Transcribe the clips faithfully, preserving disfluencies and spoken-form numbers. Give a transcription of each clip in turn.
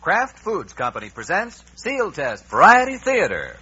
Kraft Foods Company presents Seal Test Variety Theater.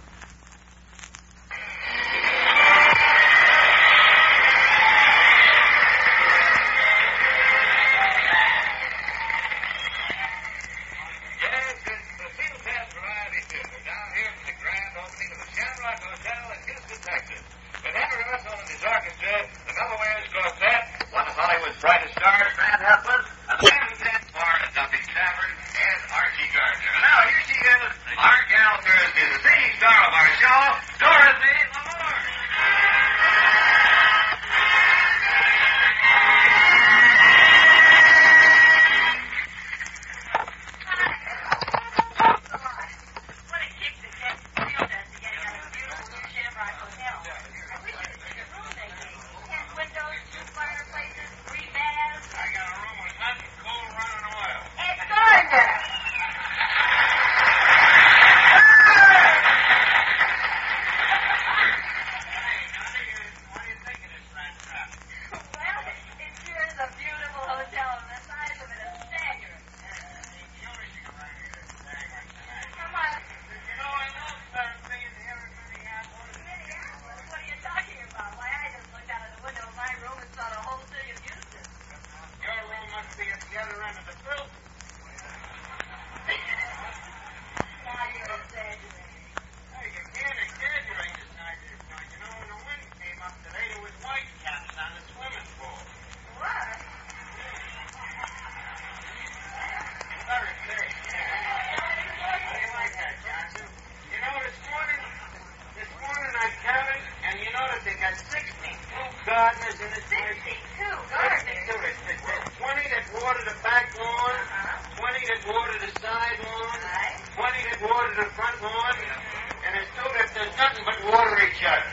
Gardeners in the sixty-two gardeners. twenty that water the back lawn, twenty that water the side lawn, twenty that water the front lawn, and there's two that does nothing but water each other.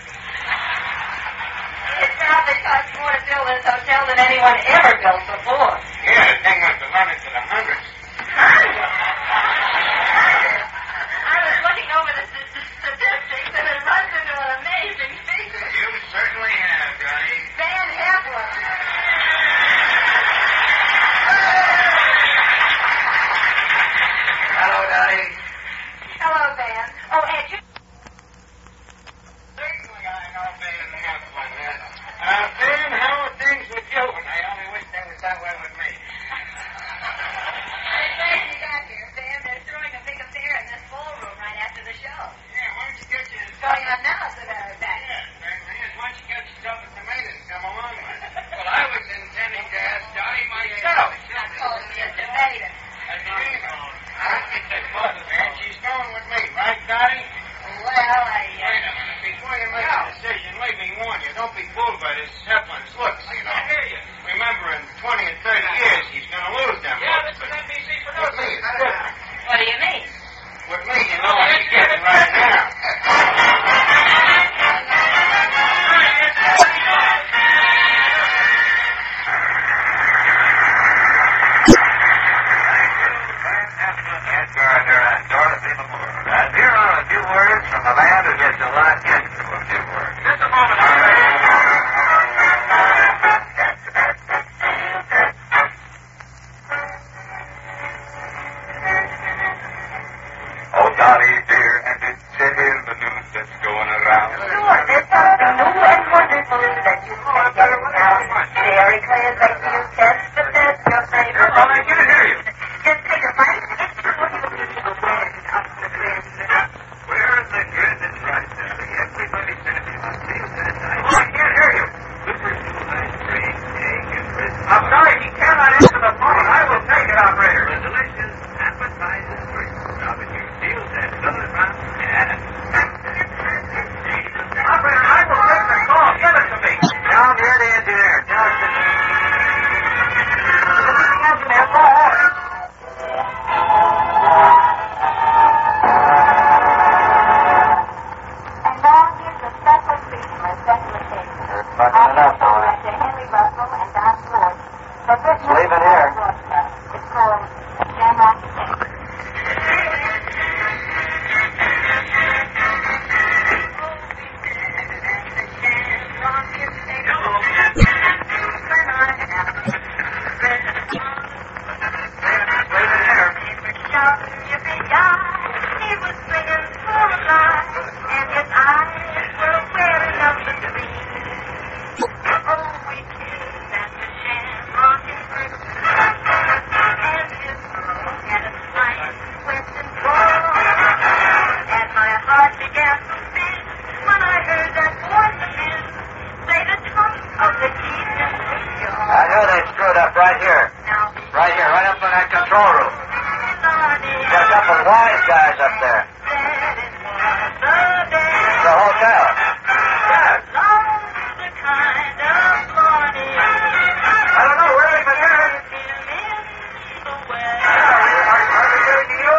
It probably costs more to build this hotel than anyone ever built before. Yeah, the thing must have run into the hundreds. Hundreds? I was looking over the st- st- statistics, and it runs into an amazing figure. You certainly have, Johnny. Van Heflin. Hello, Dottie. Hello, Van. Oh, and you... Certainly I know Van Heflin. Uh, Van, how are things with you? And I only wish they was that way with me. They wise guys up there. The hotel. Yes. I don't know. Where have they been here? Are they getting to you?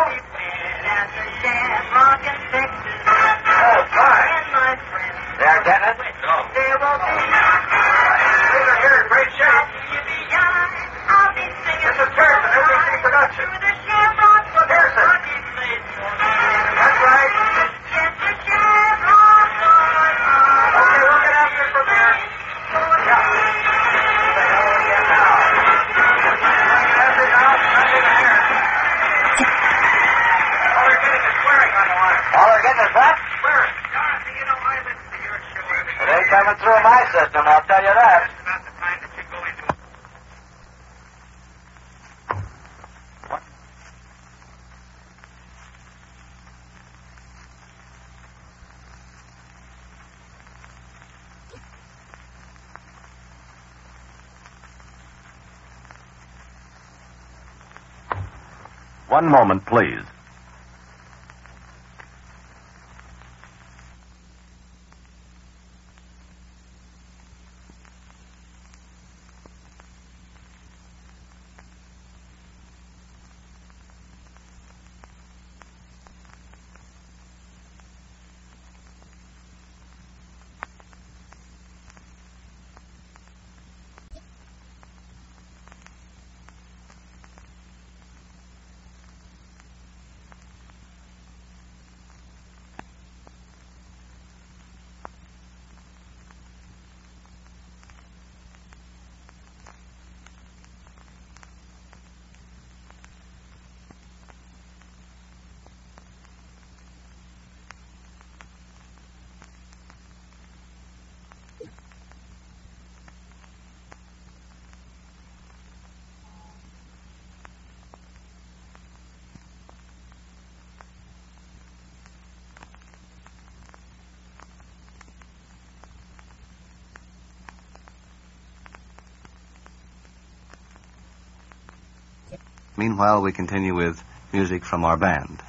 Oh, fine. They're getting it? No. These are here in great shape. This is Pearson, N B C Production. Pearson. That's right. Okay, we'll get after it from here. Yeah. What the hell are we getting now? Nothing now, nothing here. All they're getting is swearing on the line. All they're getting is what? Swearing. Dorothy, you know, I listen to your show every It ain't coming through my system, I'll tell you that. It's about the time that you go into it. One moment, please. Meanwhile, we continue with music from our band.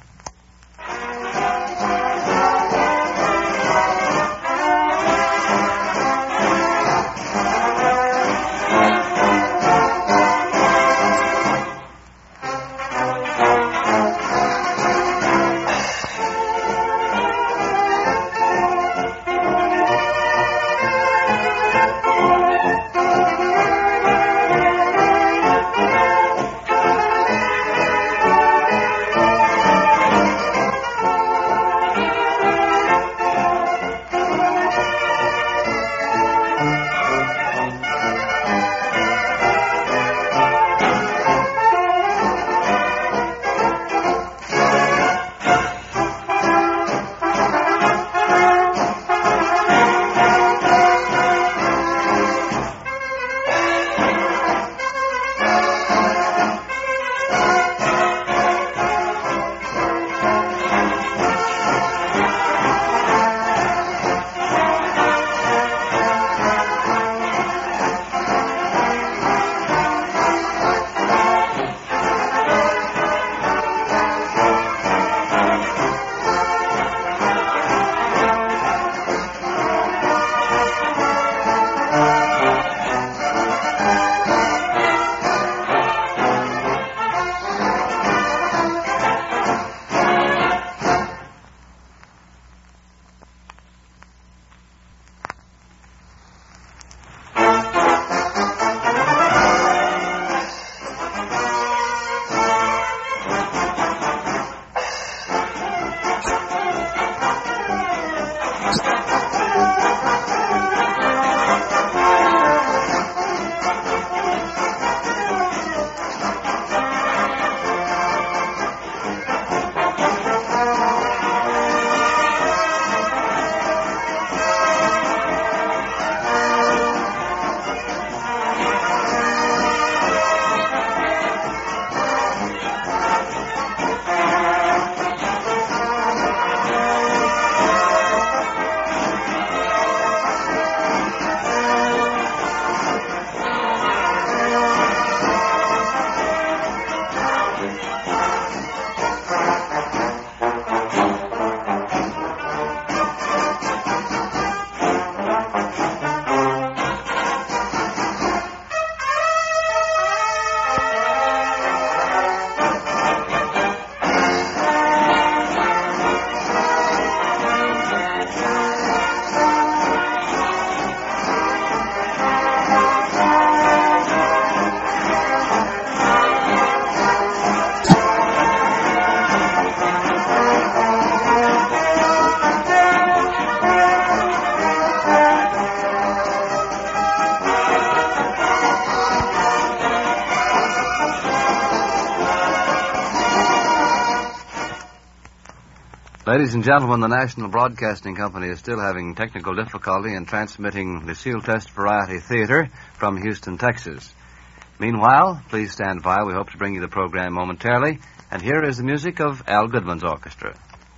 Ladies and gentlemen, the National Broadcasting Company is still having technical difficulty in transmitting the Seal Test Variety Theater from Houston, Texas. Meanwhile, please stand by. We hope to bring you the program momentarily. And here is the music of Al Goodman's orchestra.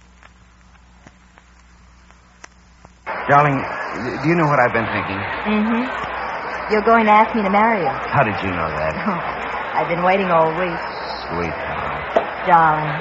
Darling, do you know what I've been thinking? Mm-hmm. You're going to ask me to marry you. How did you know that? Oh, I've been waiting all week. Sweetheart. Darling.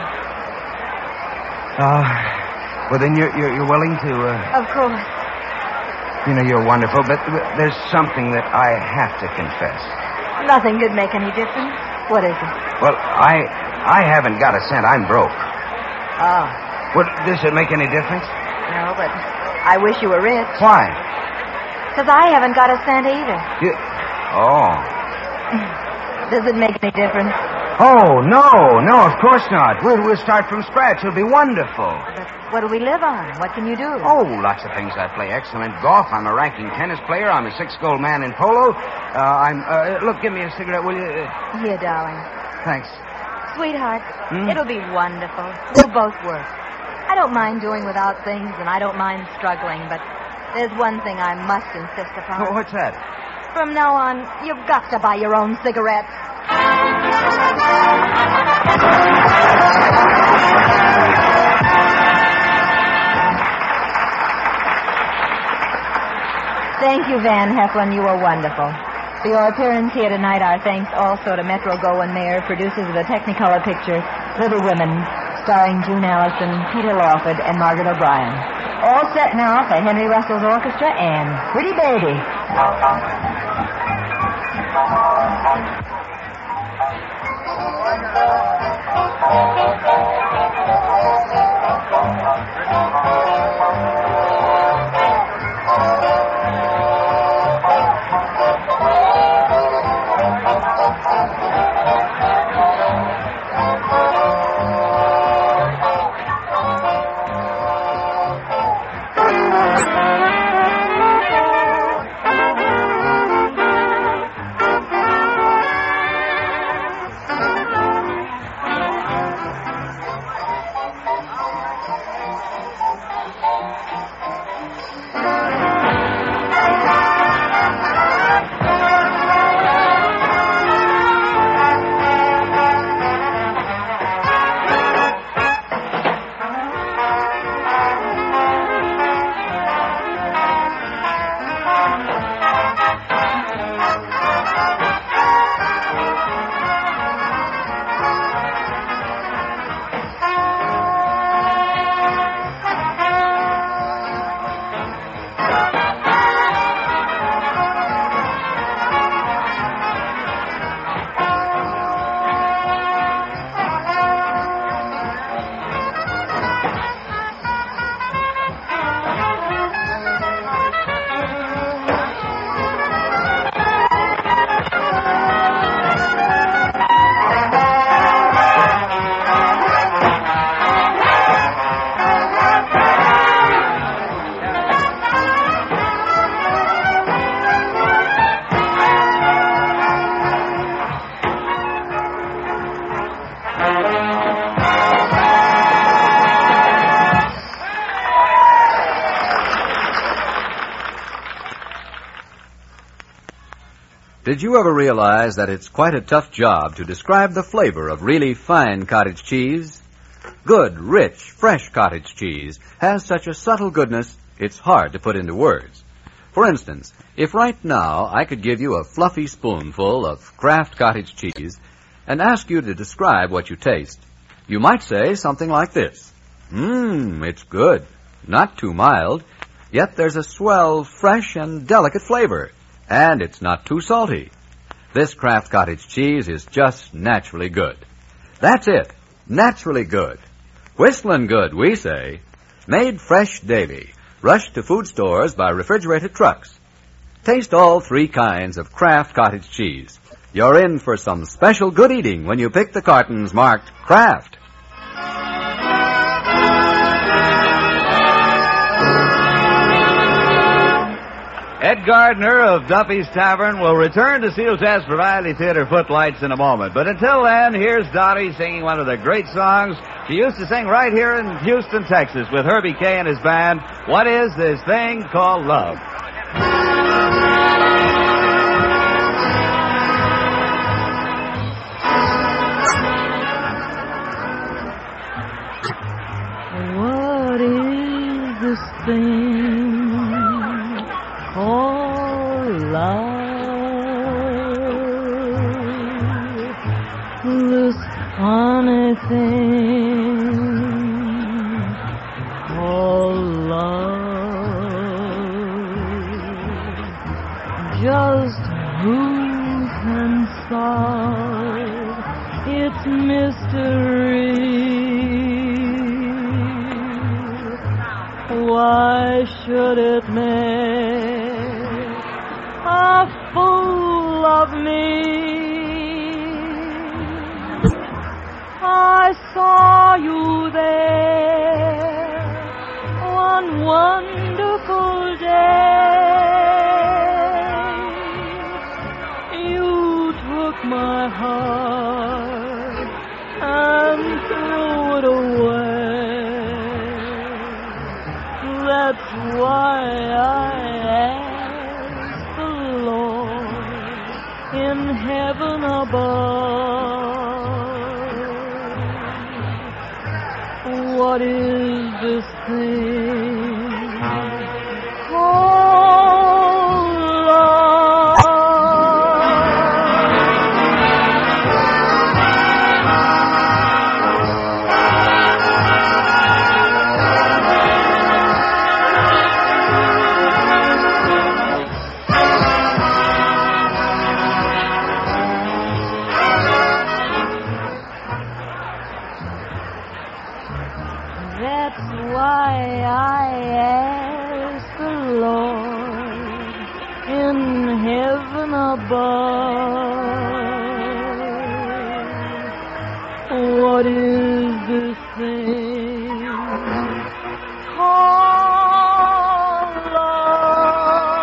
Oh, well, then you're, you're, you're willing to, uh... Of course. You know, you're wonderful, but there's something that I have to confess. Nothing could make any difference. What is it? Well, I I haven't got a cent. I'm broke. Oh. Well, does it make any difference? No, but I wish you were rich. Why? Because I haven't got a cent either. You... Oh. Does it make any difference? Oh, no, no, of course not. We'll, we'll start from scratch. It'll be wonderful. But what do we live on? What can you do? Oh, lots of things. I play excellent golf. I'm a ranking tennis player. I'm a six-gold man in polo. Uh, I'm, uh, look, give me a cigarette, will you? Uh, Here, darling. Thanks. Sweetheart, Hmm? it'll be wonderful. We'll both work. I don't mind doing without things, and I don't mind struggling, but there's one thing I must insist upon. Oh, what's that? From now on, you've got to buy your own cigarettes. Thank you, Van Heflin. You were wonderful. For your appearance here tonight, our thanks also to Metro Goldwyn Mayer, producers of the Technicolor picture Little Women, starring June Allison, Peter Lawford, and Margaret O'Brien. All set now for Henry Russell's orchestra and Pretty Baby. Did you ever realize that it's quite a tough job to describe the flavor of really fine cottage cheese? Good, rich, fresh cottage cheese has such a subtle goodness, it's hard to put into words. For instance, if right now I could give you a fluffy spoonful of Kraft cottage cheese and ask you to describe what you taste, you might say something like this. Mmm, it's good, not too mild, yet there's a swell, fresh, and delicate flavor. And it's not too salty. This Kraft cottage cheese is just naturally good. That's it. Naturally good. Whistling good, we say. Made fresh daily. Rushed to food stores by refrigerated trucks. Taste all three kinds of Kraft cottage cheese. You're in for some special good eating when you pick the cartons marked Kraft. Ed Gardner of Duffy's Tavern will return to Steel Test Variety Theater Footlights in a moment. But until then, here's Dottie singing one of the great songs she used to sing right here in Houston, Texas, with Herbie Kay and his band. What is this thing called love? What is this thing called love? This funny thing called love. Just who can solve its mystery? Why should it make a fool of me? I saw you there one wonderful day. You took my heart and threw it away. That's why I asked the Lord in heaven above, what is this thing called love? That's why I ask the Lord in heaven above, what is this thing called love?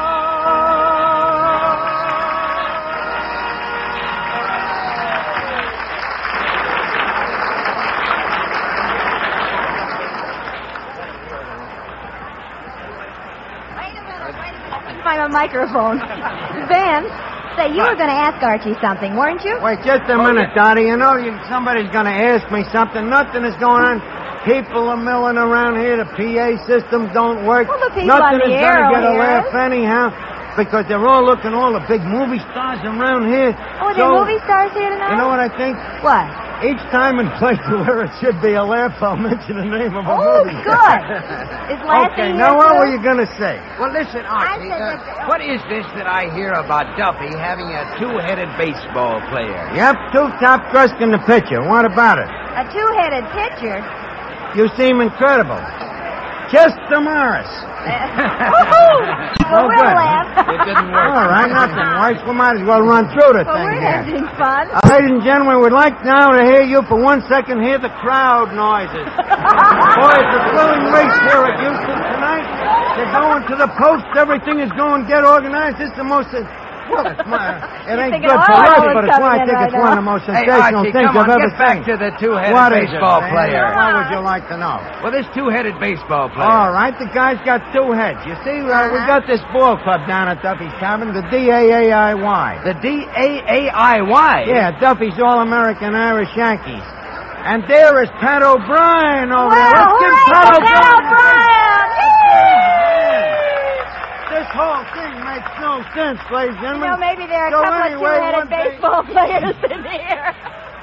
Find a microphone. Van, say, you were going to ask Archie something, weren't you? Wait just a minute, Dottie. You know you, somebody's going to ask me something. Nothing is going on. People are milling around here. The P A systems don't work. Well, the people Nothing on the is going to air get a will hear laugh us. anyhow because they're all looking, all the big movie stars around here. Oh, are there So, movie stars here tonight? You know what I think? What? Each time and place where it should be a laugh, I'll mention the name of a Oh, movie. good. Is Lassie Okay, here, now what too? were you going to say? Well, listen, Archie, I said uh, that- what is this that I hear about Duffy having a two-headed baseball player? Yep, two top crust in the pitcher. What about it? A two-headed pitcher. You seem incredible. Chester Morris. Woohoo! Well, Oh, we'll good. laugh. It didn't work. All right, nothing. Why, we might as well run through the Well, thing we're here. having fun. Uh, ladies and gentlemen, we'd like now to hear you for one second hear the crowd noises. Boy, it's a thrilling race here at Houston tonight. They're going to the post. Everything is going to get organized. It's the most... Uh, well, it's my, it ain't thinking good for oil us, is but it's why I coming in think right it's one of the now. most Hey, sensational Archie, things come on, I've ever get back seen. to the two-headed What is it, baseball man? player. What would you like to know? Well, this two-headed baseball player. All right, the guy's got two heads. You see, uh, we got this ball club down at Duffy's Tavern, the D A A I Y. The D A A I Y. Yeah, Duffy's All-American Irish Yankees. And there is Pat O'Brien over there. Well, Let's give hooray Pat for Pat O'Brien. O'Brien! This whole thing makes no sense, ladies and You gentlemen. know, maybe there are a So couple anyway, of two-headed one day- baseball players in here.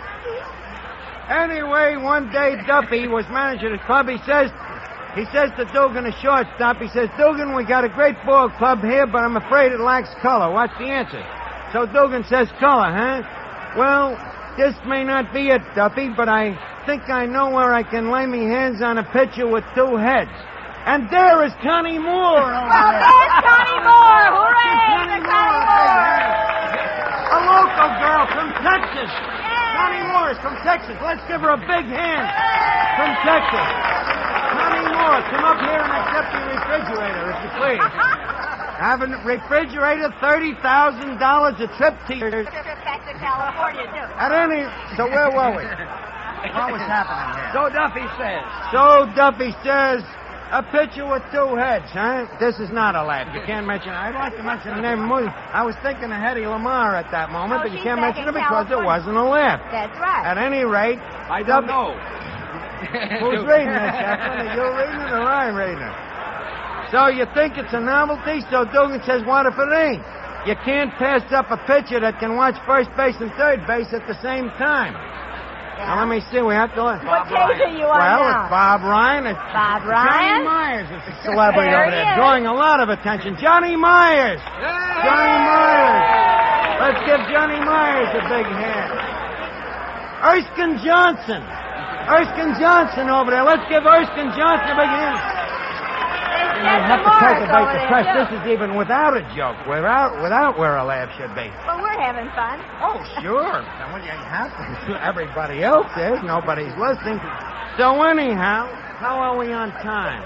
Anyway, one day Duffy was manager of the club. He says, he says to Dugan, a shortstop, he says, Dugan, we got a great ball club here, but I'm afraid it lacks color. What's the answer? So Dugan says, color, huh? Well, this may not be it, Duffy, but I think I know where I can lay me hands on a pitcher with two heads. And there is Connie Moore over Well, there. there's Connie Moore. Hooray Connie for Moore, Connie Moore. a local girl from Texas. Connie Moore is from Texas. Let's give her a big hand. From Texas. Connie Moore, come up here and accept your refrigerator, if you please. Have a refrigerator, thirty thousand dollars a trip to your... Trip back to California, too. At any... So where were we? What was happening here? So Duffy says. So Duffy says, a pitcher with two heads, huh? This is not a laugh. You can't mention... I'd like to mention the name of movie. I was thinking of Hedy Lamarr at that moment, Oh, but you she's can't back mention in it because it California. wasn't a laugh. That's right. At any rate... I don't know. Who's reading this, Efren? Are you reading it or I'm reading it? So you think it's a novelty? So Dugan says, what if it ain't? You can't pass up a pitcher that can watch first base and third base at the same time. Now, let me see. We have to... Let... What case are you on Well, now? it's Bob Ryan. It's Bob Johnny Ryan? Myers. It's a celebrity There over he there, is. drawing a lot of attention. Johnny Myers. Johnny Myers. Let's give Johnny Myers a big hand. Erskine Johnson. Erskine Johnson over there. Let's give Erskine Johnson a big hand. There's You have to Morris cultivate over the there, press. too. This is even without a joke, without without where a laugh should be. But we're having fun. Oh, sure. Now, well, you have to. Everybody else is. Nobody's listening. So anyhow, how are we on time?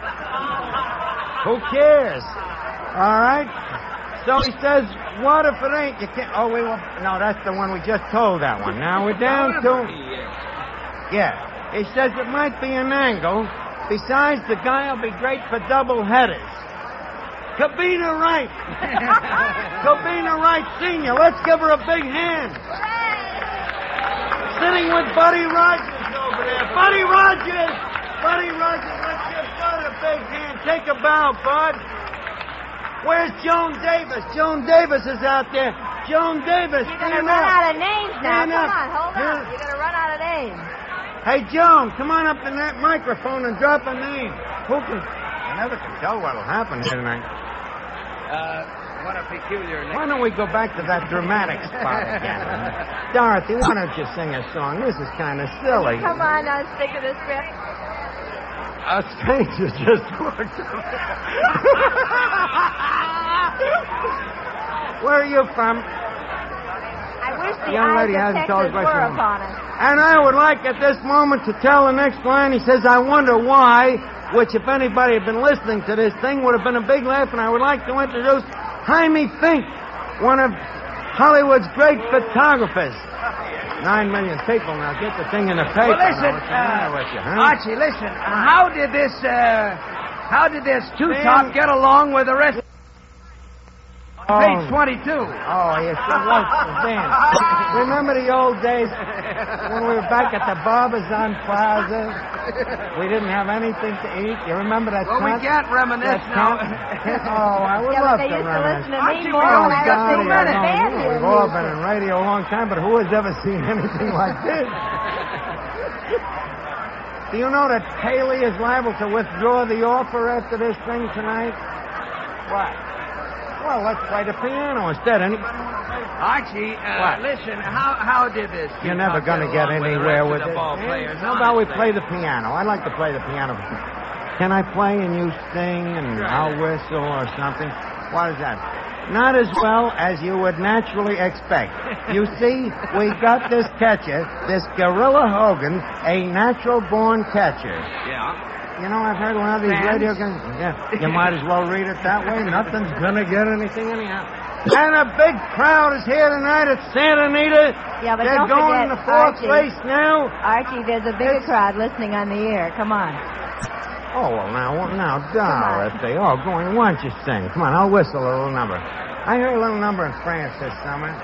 Who cares? All right. So he says, what if it ain't? You can't. Oh, we will. No, that's the one we just told. That one. Now we're down to. Yeah. He says it might be an angle. Besides, the guy will be great for double headers. Kabina Wright. Kabina Wright Senior. Let's give her a big hand. Sitting with Buddy Rogers over there. Buddy Rogers. Buddy Rogers. Let's give Bud a big hand. Take a bow, Bud. Where's Joan Davis? Joan Davis is out there. Joan Davis. You're going to stand run up. out of names now. Stand Come up. on, hold Here. on. You're going to run out of names. Hey, Joan, come on up in that microphone and drop a name. Who can... I never can tell what'll happen here tonight. Uh, what a peculiar name. Why don't we go back to that dramatic spot again? Dorothy, why don't you sing a song? This is kind of silly. Come on, now, stick to the script. A stranger just walked Where are you from? I wish the Young lady eyes of hasn't told us Texas where were she's from. upon us. And I would like at this moment to tell the next line. He says, I wonder why, which if anybody had been listening to this thing would have been a big laugh, and I would like to introduce Jaime Fink, one of Hollywood's great photographers. Nine million people now. Get the thing in the paper. Well, listen, now. What's the matter uh, with you, huh? Archie, listen. Uh, how did this, uh, how did this two-top Man. get along with the rest? Oh. Page twenty-two. Oh, yes, it was. Dan, remember the old days when we were back at the Barbizon Plaza? We didn't have anything to eat. You remember that? Well, we con- can't reminisce that now. con- oh, I would Yeah, love but they to used to reminisce. listen to me Archie, more we when only I got was two in minutes. the band here. We've all been in radio a long time, but who has ever seen anything like this? Do you know that Paley is liable to withdraw the offer after this thing tonight? What? Well, let's play the piano instead. Anybody want to play? Archie, uh, What? listen, how how did this? You're never going to get anywhere with the it. ball Eh? players. How about we honestly? play the piano? I like to play the piano. Can I play and you sing and I'll whistle or something? What is that? Not as well as you would naturally expect. You see, we got this catcher, this Gorilla Hogan, a natural-born catcher. Yeah. You know, I've heard one of these Fans? radio guys. Yeah, you might as well read it that way. Nothing's going to get anything anyhow. And a big crowd is here tonight at Santa Anita. Yeah, but They're don't going forget, to fourth Archie. place now. Archie, there's a bigger crowd listening on the air. Come on. Oh, well, now, well, now, Dorothy. Oh, go on. Why don't you sing? Come on, I'll whistle a little number. I heard a little number in France this summer.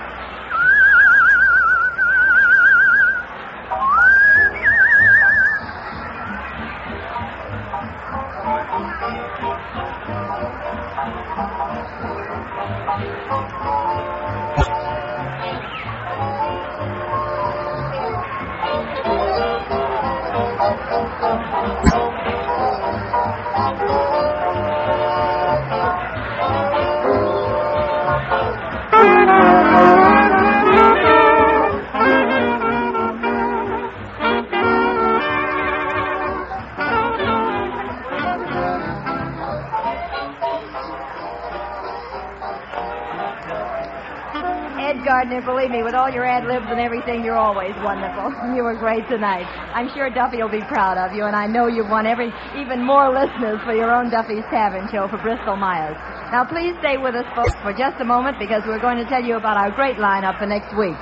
Ed Gardner, believe me, with all your ad-libs and everything, you're always wonderful. You were great tonight. I'm sure Duffy will be proud of you, and I know you've won every, even more listeners for your own Duffy's Tavern show for Bristol Myers. Now, please stay with us, folks, for just a moment because we're going to tell you about our great lineup for next week.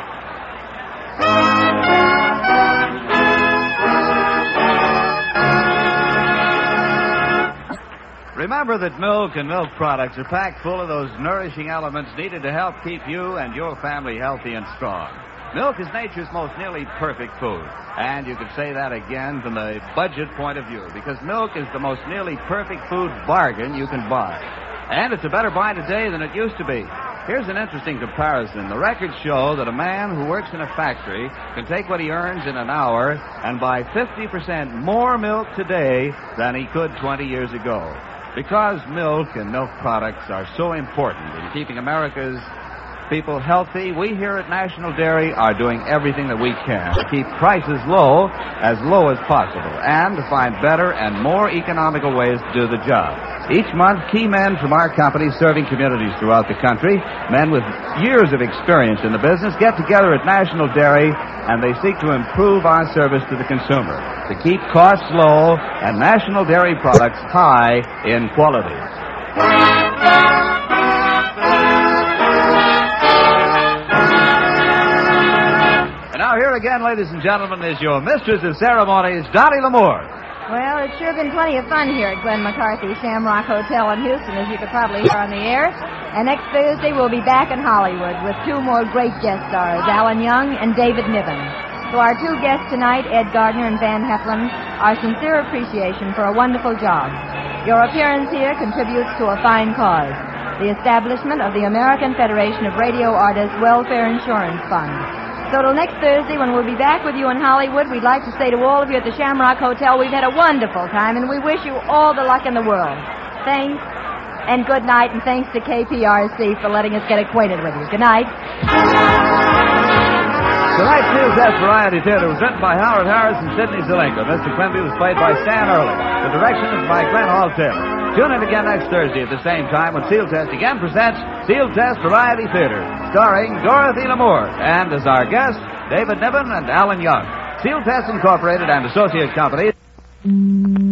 Remember that milk and milk products are packed full of those nourishing elements needed to help keep you and your family healthy and strong. Milk is nature's most nearly perfect food. And you could say that again from the budget point of view, because milk is the most nearly perfect food bargain you can buy. And it's a better buy today than it used to be. Here's an interesting comparison. The records show that a man who works in a factory can take what he earns in an hour and buy fifty percent more milk today than he could twenty years ago. Because milk and milk products are so important in keeping America's people healthy, we here at National Dairy are doing everything that we can to keep prices low, as low as possible, and to find better and more economical ways to do the job. Each month, key men from our company serving communities throughout the country, men with years of experience in the business, get together at National Dairy, and they seek to improve our service to the consumer, to keep costs low and National Dairy products high in quality. Now, here again, ladies and gentlemen, is your mistress of ceremonies, Dottie L'Amour. Well, it's sure been plenty of fun here at Glenn McCarthy Shamrock Hotel in Houston, as you could probably hear on the air. And next Thursday, we'll be back in Hollywood with two more great guest stars, Alan Young and David Niven. To our two guests tonight, Ed Gardner and Van Heflin, our sincere appreciation for a wonderful job. Your appearance here contributes to a fine cause, the establishment of the American Federation of Radio Artists Welfare Insurance Fund. So till next Thursday, when we'll be back with you in Hollywood, we'd like to say to all of you at the Shamrock Hotel, we've had a wonderful time, and we wish you all the luck in the world. Thanks, and good night, and thanks to K P R C for letting us get acquainted with you. Good night. Tonight's News Desk Variety Theater was written by Howard Harris and Sidney Zelenko. Mister Quimby was played by Stan Early. The direction is by Glenn Hall Taylor. Tune in again next Thursday at the same time when Seal Test again presents Seal Test Variety Theater, starring Dorothy L'Amour, and as our guests, David Niven and Alan Young. Seal Test Incorporated and Associate Company.